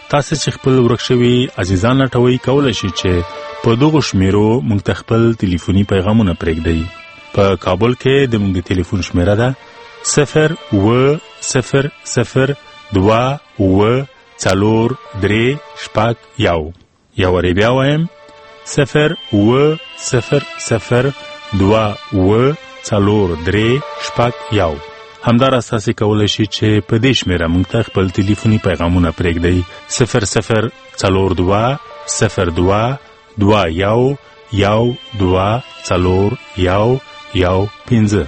تاسو چې خپل ورک شوي عزیزان لټوي کولای شئ چې په دغه شمیرو موږ ته خپل ټلیفوني پیغامونه پرېږدئ. په کابل کې د موږ د ټلیفون شمیره ده 0200243 یا وری بیا وایم 0200243 همدارس تاسو کولای شئ چې په دې شمیره موږ ته خپل ټلیفوني پیغامونه پرېږدئ 00221024115.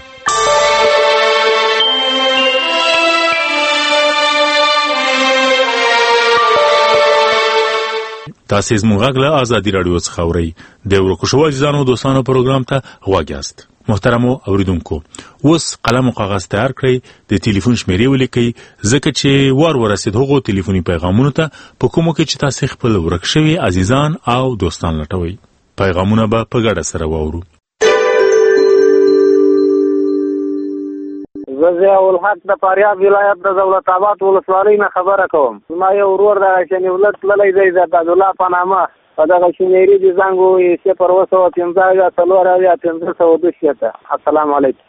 تاسو زموږ غږ له آزادي رادیو څخه اورئ. د ورکو شوو عزیزانو دوستانو پروګرام ته غوږ یاست. محترمو اوریدونکو، اوس قلم او کاغذ تیار کړئ، د ټلیفون شمیرې ولیکئ، ځکه چې ورسید هغو ټلیفوني پیغامونو ته په کومو کې چې تاسو خپل ورک شوي عزیزان او دوستان لټوي. پیغامونه به په ګډه سره واورو. زه ضیاءالحق د فاریاب ولایت د دولت آباد ولسوالۍ نه خبره کوم. ما یو ورور د شنیولت تللی دی د عبدالله په نامه، په دغه شمیرې د زنګ ووایي 02015 السلام علیکم.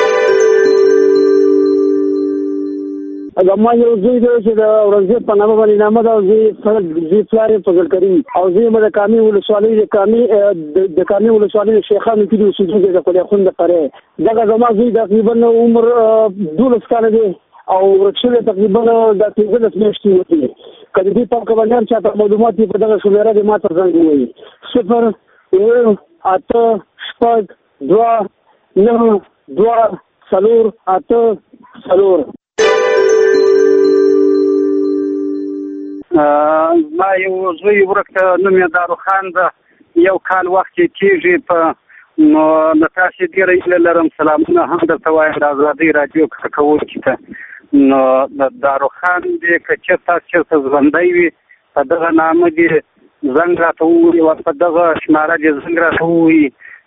ما یو زوی دی چې د اورنګزیب په نامه باندې نامه ده، او زوی پلار یې فضل کریم، او زوی مې د کامې ولسوالۍ د کامې ولسوالۍ شیخانو کې د اوسېدونکی د قلعه خون د فرع. دغه زما زوی تقریبا عمر 12 کاله دی او ورک شوی تقریبا د 15 میاشتې وتی. که د دې پام کوونکیان چاته معلومات په دغه شمیره د ما ته زنګ ووایي 0889294. ما یو زوی ورک ته نوم یې داروخان ده، یو کال وخت یې کېږي. په نو د تاسې ډېره هیله لرم، سلامونه هم درته وایم د ازادۍ راډیو کارکوونکي ته. نو د داروخان دې که چېرته ژوندی وي په دغه نامه دې زنګ راته ووایي، او په دغه شماره دې زنګ راته ووایي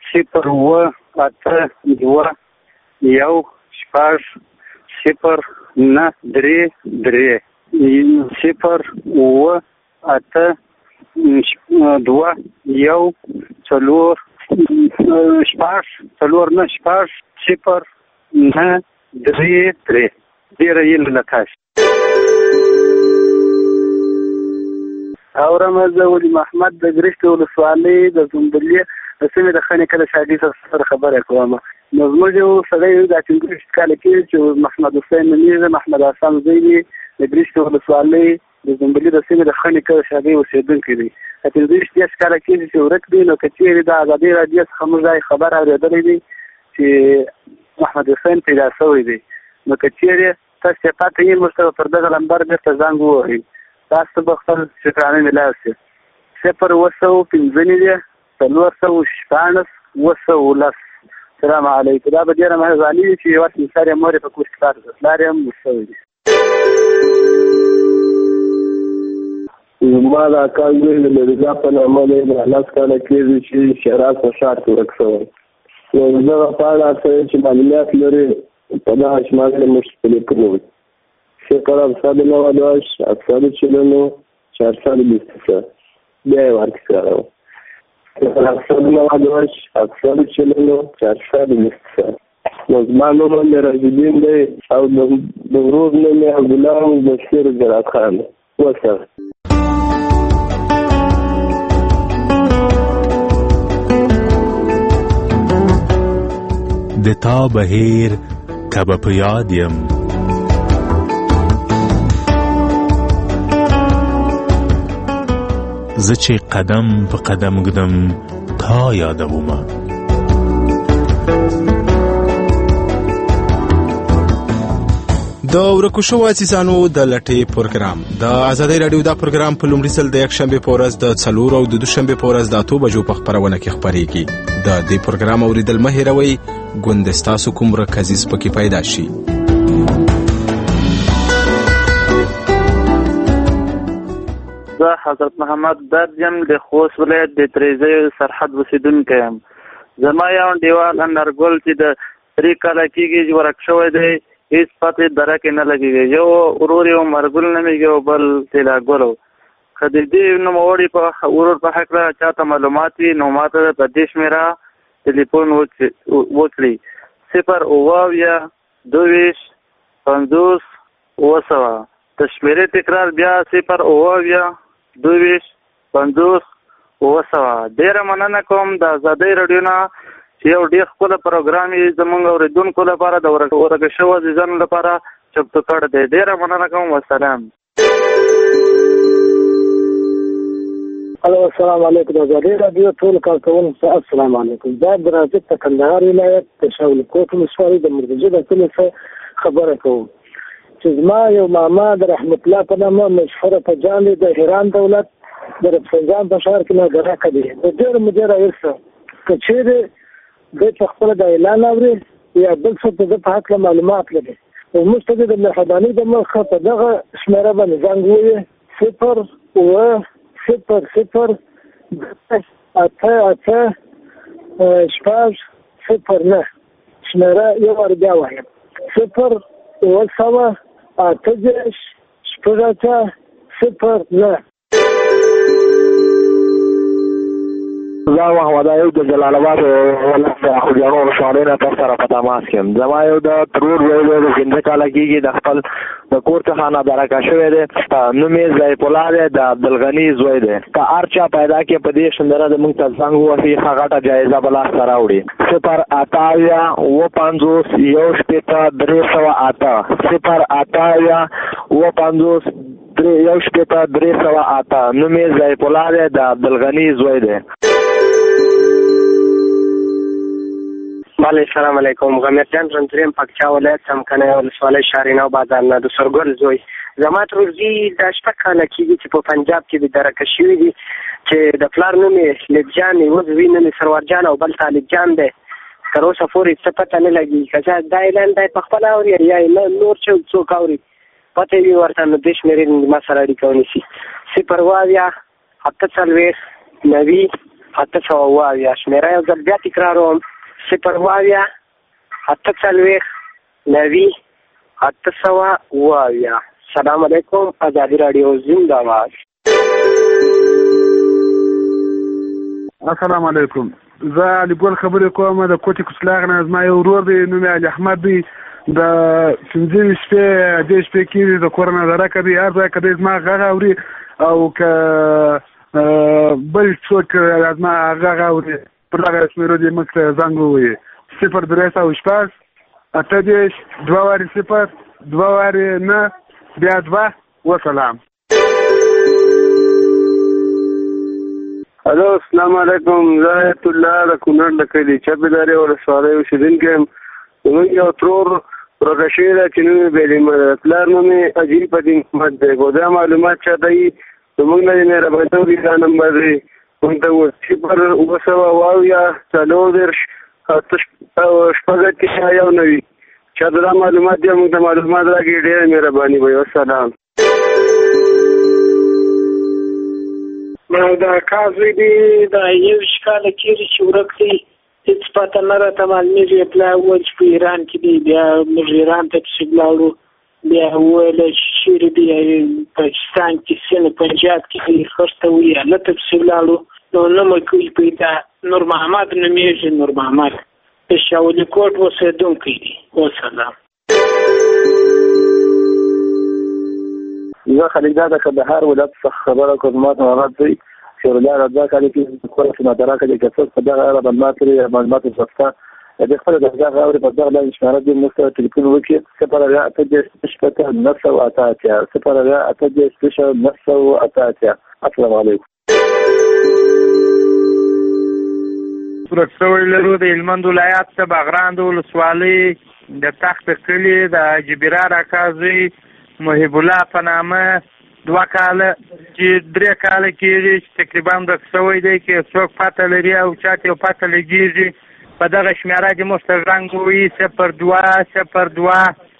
078069093 082 ډېره هیله له تاسې. اورم زه ولي محمد د ګرشت ولسوالۍ د زنبلې د سیمې د خانې کله شاګي سره خبره کوم. نو زموږ یو سړی د 15 کال کې چې محمد حسین نومیږي، محمد حسن زوی دی، د ګرشت ولسوالۍ د زنبلې د سیمې د خانې کله شاګي اوسېدونکی دی. 15 کال کې چې ورک دی، نو که چېرې د ازادۍ راډیو څخه موږ خبر اورېدلی دی چې محمد حسین پیدا شوی دی، نو که چېرې تاسو پاتې یې موږ ته پر دغه نمبر بېرته زنګ ووهئ، تاسو به خپل شکرانه میلاو شي. 015 416 السلام علیکم. دا به ډېره مهرباني وي چې یوه سر یې مور یې په کور کې کار ده، پلار یې هم شوی دی. زما د اکا زوی د مرزا په نامه دی، د 10 کاله کېږي چې شیراز په ښار کې ورک شوی. نو د دغه په اړه چې معلومات لري په دغه شماره موږ ټلیفون وکړو 0908444 بیا یې ورکړو 0908444 نو زما نوم مې راشدین دی او د ورور نوم یې عبدالله بشیر جرات خان. وسه د تا بهیر کبه په یاد یم، زه چې قدم په قدم ږدم تا یادومه. د ورکو شوو عزیزانو د لټۍ پروګرام د ازادۍ راډیو دا پروګرام په لومړي ځل د یکشنبې په ورځ د 4 او د دوشنبې په ورځ د 8 بجو په خپرونه کې خپرېږي. د دې پروګرام اوریدل مه هېروئ، ګوندې ستاسو کوم ورک عزیز پکې پیدا شي. زه حضرت محمد درد یم، د خوست ولایت د تریزۍ سرحد اوسېدونکی یم. زما یو انډیوال انارګل چې د 3 کاله کېږي چې ورک شوی دی، هېڅ پته درکې نه لګېږي. یو ورور یې عمرګل نومېږي او بل تیلاګل. که د دې نوموړي په ورور په هکله چاته معلومات وي نو ماته په دې شمېره ټلیفون وکړي 0 22 50 700 د شمېرې تکرار بیا 0 22 50 700. ډېره مننه کوم د ازادۍ راډیو نه چې یو ډېر ښکلی پروګرام یې زموږ اورېدونکو لپاره د ورکه شوو عزیزانو لپاره چمتو کړی دی. ډېره مننه کوم. والسلام. السلام علیکم. د ازادۍ راډیو ټول کارکوونکو ته السلام علیکم. دا د راځي په کندهار ولایت د شاول کوټ ولسوالۍ د مرتجه د کلي څخه خبره کوم چې زما یو ماما د رحمت الله په نامه مشهوره په جان د ایران دولت د رفسنجان په شهر کې نه ګراکه دي. د ډېر مدیر راوړسته که چیرې د خپل د اعلان اوري یا بل څه د په حق معلومات لري او موږ ته د مهرباني د مخه په دغه شمېره باندې زنګ ووهي 0 شمېره یو وار بیا وایم 0 زه محمد ایوب د جلال آباد ولایت د خوږیاڼو ولسوالۍ نه تاسو سره په تماس کې یم. زما یو د ترور زوی دی د 15 کاله کېږي د خپل د کور څخه نابرکه شوی دی. نوم یې ضیف الله دی د عبدالغني زوی دی. که هر چا پیدا کړي په دې شندره د موږ ته زنګ ووهي ښه غټه جایزه به لاسته راوړي. 0 نوم یې ضیف الله دی د عبدالغني زوی دی. بله السلام علیکم. غمیر جان رنځریم پکتیا ولایت څمکنی ولسوالۍ شارینو بازار نه د سرګل زوی. زما ترورزي د 8 کاله کېږي چې په پنجاب کې بېدرکه شوي دي چې د پلار نوم یې لیبجان وزوي نوم یې سرور جان او بل طالب جان دی. تر اوسه پورې څه پته نه لګي که چا دا اعلان دی په خپله اوري یا نور څوک اوري پته وي ورته نو دې شمېرې ما سره اړیکه ونیسي. 0 90 820 شمېره یو ځل بیا تکراروم 0 90 820. سلام علیکم. ازادي راډیو زنده باد. السلام علیکم. زه علي ګل خبرې کوم د کوټې کوچلاغ نه. زما یو ورور دی نوم یې علي احمد دی. د 15 شپې کېږي د کور نه درکه دی. هر ځای که دی زما غږ اوري او که بل څوک زما غږ اوري پر دغه شمېرو دې موږ ته زنګ ووهي 0 3 8 2 9 بیا 2. وسلام. الو السلام علیکم. زه ایت الله د کونړ د کلي چپیدارې ولسوالۍ اوسېدونکی یم. زموږ یو ترور ورکه شوی ده چې نوم یې بېلېمه پلار نوم یې عجیب الدین احمد دی. خو دا معلومات چاته وي زموږ نه د مهربانۍ وي دا نمبر دی موږ ته 0 چاته دا معلومات دی موږ ته معلومات راکړي. ډېره مهرباني وي. والسلام. دا کازوی دی دا 21 کاله کېږي چې ورک دی. هېڅ پته نه راته معلومېږي. پلار وویل چې په ایران کې دی. بیا موږ ایران ته پسې ولاړو. بیا وویل چې چېرې دی پاکستان کې سند پنجاب کې دی. خښته وي هلته پسې ولاړو. نو نه مې کوي پیدا. نور محمد نومېږي. نور محمد د شاولي کوټ اوسېدونکی دی. وسلام. زه خلیلزاد د کندهار ولایت څخه خبره کوم. ما ته مراد دی چې ولایت راځه کله کې کوم څه مدرکه دي که څه په دغه اړه معلومات لري معلومات ورسته د خپل د ځای غوړي په دغه ډول اشاره دي موږ ته ټلیفون وکړي 0 السلام علیکم. ورکسوی لرو د هلمند ولایت د بغران د ولسوالۍ د تخت کلي د جبیره راکازي محب الله په نامه 2 کاله چې 3 کاله کېږي چې تقریبا ورکسوی دی کې څوک پته لري او چاته یو پته لګېږي په دغه شمېره کې موږ ته زنګ ووهي 0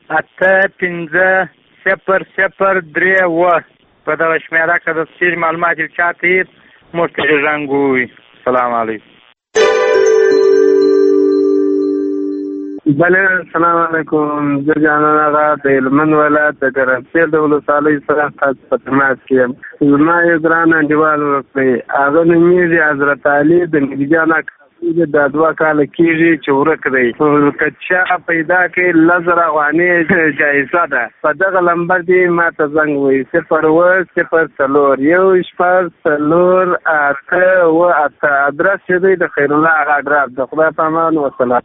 2 0 5 0 0 3 په دغه شمېره کې د تفصیل معلومات چاته یې موږ ته زنګ ووهي. السلام علیکم. بله السلام علیکم. زه جانان آغا د هلمند ولایت د ګرمسیر د ولسوالۍ څخه تاسو په تماس کې یم. زما یو ګران انډیوال ورکړی، هغه نومیږي حضرت علي د نبیجان اکا د 2 کاله کېږي چې ورک دی. که چا پیدا کړي 10,000 افغانۍ جایزه ده. په دغه نمبر دې ما ته زنګ ووهي 01004 14 ادرس چې دی د خیرالله هغه ادرس د خدای په امان وسلام.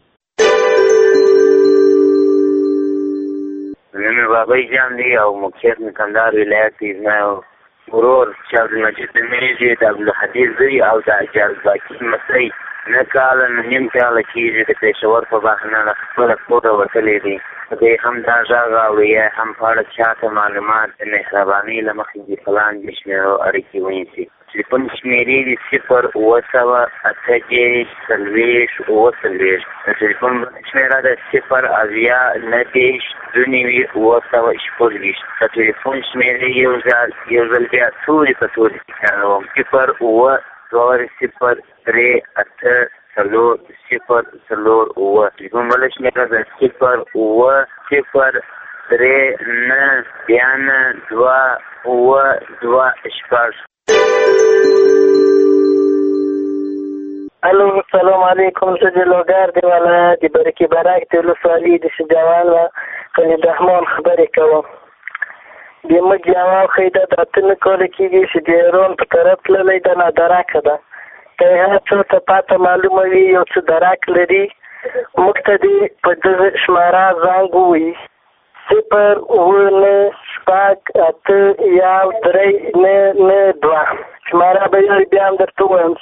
نمی بابای جان دی او مکتب کندهار ولایت دی. زما ورور چې عبدالمجید نومیږي د عبدالحدیث زوی او د اجازباکي لمسی 9 کاله 9 کاله کېږي د پېښور په بهانه خپله کور ته وتلی دی. دی هم دا غږ اوري یا هم په اړه چاته معلومات د مهربانۍ له مخې د فلان د شمېرو اړیکې ونیسي. تلیفون شمېرې دي 0 د تلیفون شمېره ده 0 د تلیفون شمېرې یو ځل بیا تورې په تورې کاروم 0 3 8 4 0 تلیفون بله شمېره ده 0 3 9 2 2 الو السلام علیکم. زه د لوګر د ولایت د برکي برک د ولسوالۍ د شجاوال و خلیل رحمان خبرې کوم. د موږ جواب ښیي دا د 8 کاله کېږي چې د ایران په طرف تللی ده نه درکه ده. که هر څه ته پته معلومه وي یو څه درک لري موږ ته دې په دغه شماره زنګ ووهي 0 شماره به یې بیا هم درته ووایم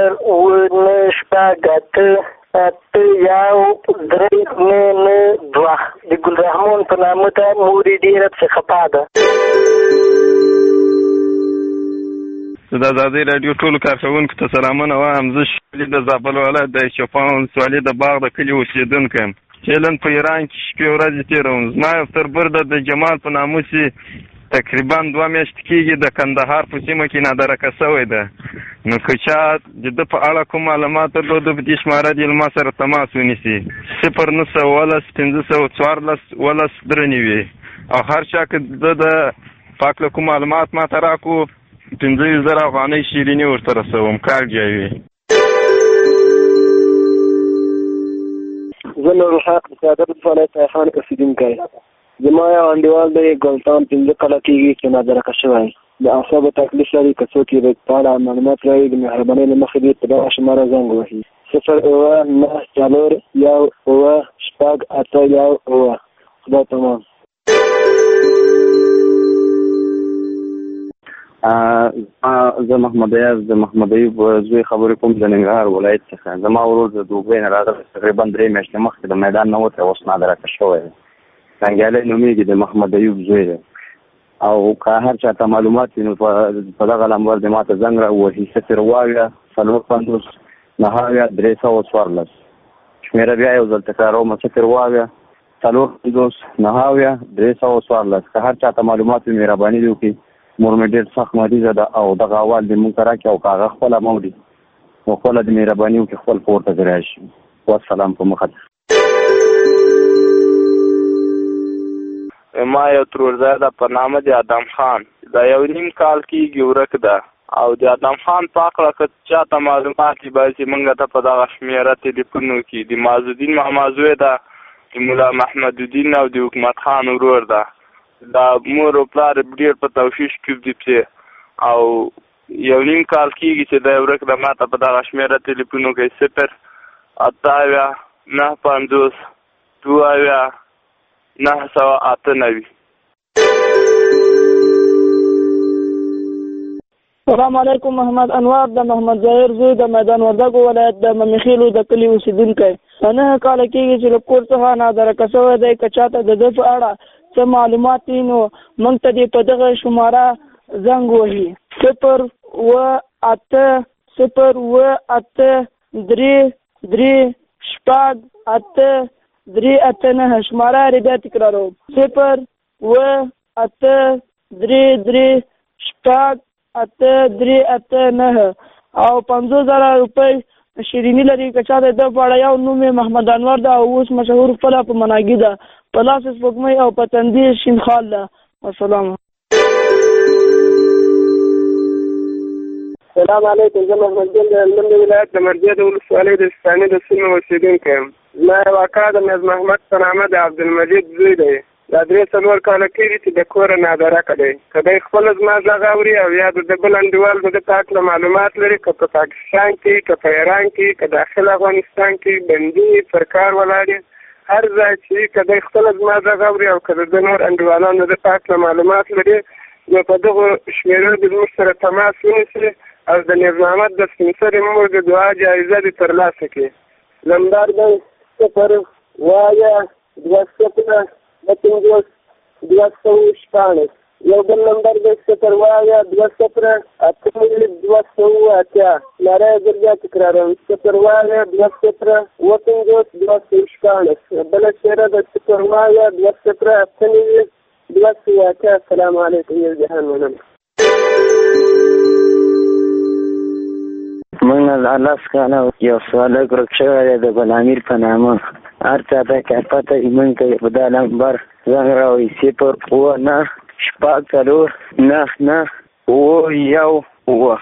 0 د ګلرحمان په نامه ده. مور یې ډېره پسې خفه ده. د ازادۍ راډیو ټولو کارکوونکو ته سلامونه وایم. زه شولي د زابل ولایت د شفا ولسوالۍ د باغ د کلي اوسېدونکی یم چې نن په ایران کې شپې ورځې تېروم. زما یو تربور د جمال په نامه چې تقریبا 2 میاشتې کېږي د کندهار په سیمه کې نادرکه شوی ده. نو که چا د ده په اړه کوم معلومات درلوده په دې شماره دې له ما سره تماس ونیسي 0191514 او هر چا که د پاک له کوم معلومات ما ته راکړو 15,000 افغانۍ شیریني ورته رسوم. کار جاوي. زه نورالحق د سعادت ولایت خان اوسېدونکی. زما یو انډیوال دی ګلتان 15 کاله کېږي چې نادرکه شوی. د اعصابو تکلیف لري. که څوک یې په اړه معلومات لري د مهربانۍ له مخې دې په دغه شماره زنګ ووهي 0 خدای تمام. زه محمد ایاز د محمد ایوب زوی خبرې کوم د ننګرهار ولایت څخه. زما ورور د دوبۍ نه راغلی تقریبا 3 میاشتې مخکې د میدان نه وتی اوس نادرکه شوی دی. څنګهالی نومیږي د محمد ایوب زوی دی. او که هر چا ته معلومات وي نو په دغه نمبر دې ما ته زنګ راووهي 0 4 314 شمېره بیا یو ځل تکراروم 0 4 314 که هر چا ته معلومات وي مهرباني دې وکړي. مور مې ډېر سخت مریضه ده او دغه احوال دې مونږ ته راکړي او که هغه خپله موړي نو خپله دې مهرباني وکړي خپل کور ته دې راشي. والسلام په مخه. ما یو ترورزاده په نامه د ادم خان دا 1.5 کال کېږي ورک ده او د ادم خان په اړه که چاته معلومات وي باید چې موږ ته په دغه شمېره تلیفون وکړي. د معزالدین محمد زوی ده د ملا محمد الدین او د حکمت خان ورور ده. دا مور او پلار ډېر په توشیش کې دي چې او 1.5 کال کېږي چې دا ورک ده. ما ته په دغه شمېره تلیفون وکړي 0 8 9 50 998. السلام علیکم. محمد انوار د محمد ظاهر زوی د میدان وردګو ولایت د ممیخیلو د کلي اوسېدونکی. 9 کاله کېږي چې له کور څخه نادرکه شوی دی. که چاته د ده په اړه څه معلومات وي نو موږ ته دې په دغه شماره زنګ ووهي 0 8 3 8 شماره یې بیا تکراروم 0 8 3 8 او 50,000 روپۍ شیرینی لري که چا د پاړه یو نوم محمد انور دا اوس مشهور خپل په مناګي ده په لاس سپوږمۍ او په تندي شین خال ده. والسلام. السلام علیکم. زه محمد ګل د هلمند ولایت د مرجع د ولسوالۍ د ستاني د سیمې اوسېدونکی یم. زما یو اکا د میز محمد په نامه د عبدالمجید زوی دی. دا 3-4 کاله کېږي چې د کوره نادرکه دی. که دی خپله زما غږ اوري او یا د بل انډیوال د ده په هکله معلومات لري، که په پاکستان کې، که په ایران کې، که داخل افغانستان کې بندي پر کار ولاړ هر ځای چې که دی خپله زما غږ اوري او که د ده نور انډیوالان د ده په هکله معلومات لري، نو په دغو شمېرو د زموږ سره تماس ونیسي او د نیز محمد د سپین سرې مور د دعا جایزه دې ترلاسه کړي. نمبر دی 0 وایه 2 250 214. یو بل نمبر دی 0 وایه 2 280. ناره درجه تکراروم 0 وایه 250 214. بله شیره د 0 وایه 280 280. السلام علیکم یو جهان منم. موږ نه لاس کاله یو سوال ورک شوی دی د ګلامیر په نامه. هر چا ته که پته وي موږ ته په دا نمبر زنګ راوړي 0 9 4 9 9 1 1.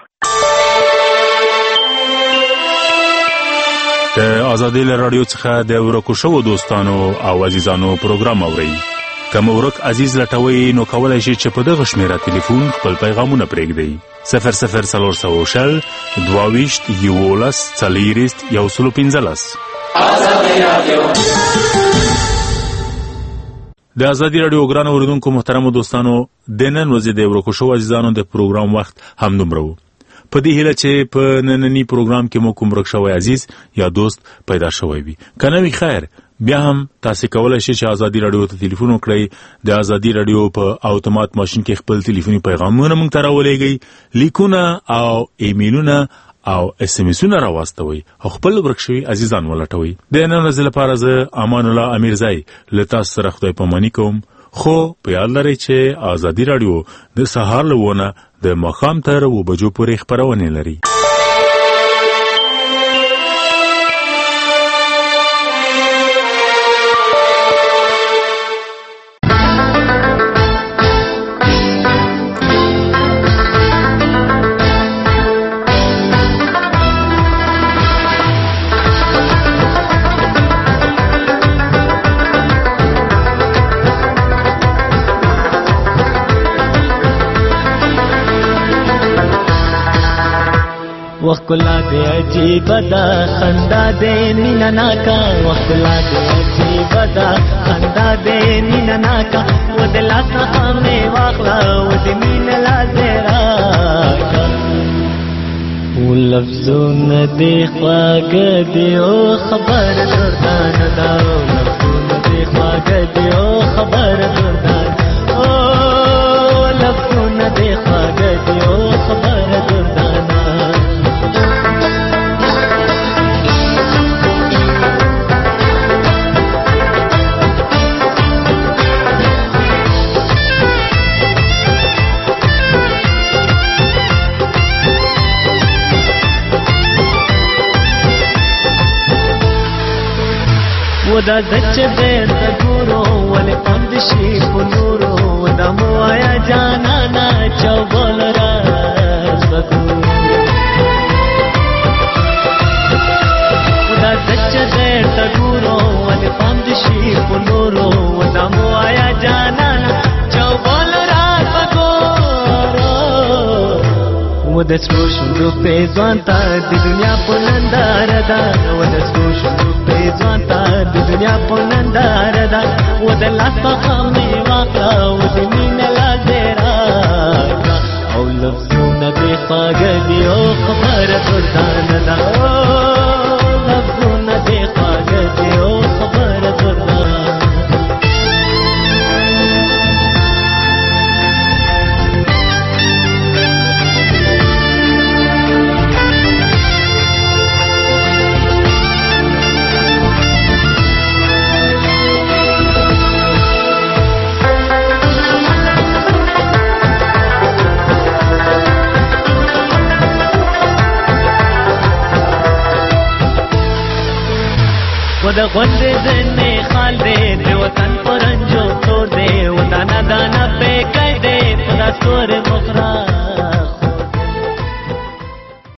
د آزادۍ له راډیو څخه د ورکو شوو دوستانو او عزیزانو پروګرام اورئ. که مو ورک عزیز لټوئ نو کولی شئ چې په دغه شمېره تلیفون خپل پیغامونه پرېږدئ. 00320 22 11 115. د آزادي راډیو ګران اوریدونکو محترمو دوستانو، د نن ورځې د ورکو شوو عزیزانو د پروګرام وخت هم دومره و. په دې هیله چې په ننني پروګرام کې مو کوم ورک شوی عزیز یا دوست پیدا شوی وي. که نه وي خیر، بیا هم تاسې کولی شئ چې آزادي راډیو ته تلیفون وکړئ. د آزادي راډیو په اوتومات ماشین کې خپل تلیفوني پیغامونه موږ ته راولېږئ، لیکونه او ایمیلونه او اس ام اسونه راواستوئ او خپل ورک شوي عزیزان ولټوئ. د نن ورځې لپاره زه امان الله امیرزی له تاسو سره خدای پاماني کوم. خو په یاد لرئ چې آزادي راډیو د سهار له 9 د ماښام تر 7 بجو پورې خپرونې لري. وخلا دے عجیب دا خندا دے مینا ناکا. وخلا دے عجیب دا خندا دے مینا ناکا. ود لاس خامے واخلا ود مین لا زرا کا. و لفظون دے خواگ دے او خبر دردان دا. لفظون دے خواگ دے او خبر دردان. او لفظون دے خواگ دے او خبر دردان. ودا دچ دیر تگورو ولی پندشی پنورو. ودا موایا جانانا چوبول را سکو. ودا دچ دیر تگورو ولی پندشی پنورو. ودا موایا جانانا چوبول را سکورو. ودا سرو شندو پیزوان تا دی دنیا پلندار دا. ودا سرو شندو پیزوان تا دی دنیا پلندار دا. ودا لاس خامي واقع ودا مين لا زرا کا. او لفظون دی خواگ دی او خبر دردان دا. لفظون دی خواگ دی او خبر دردان. د غوندې ځنې خال دی د وطن پرنجو تور دی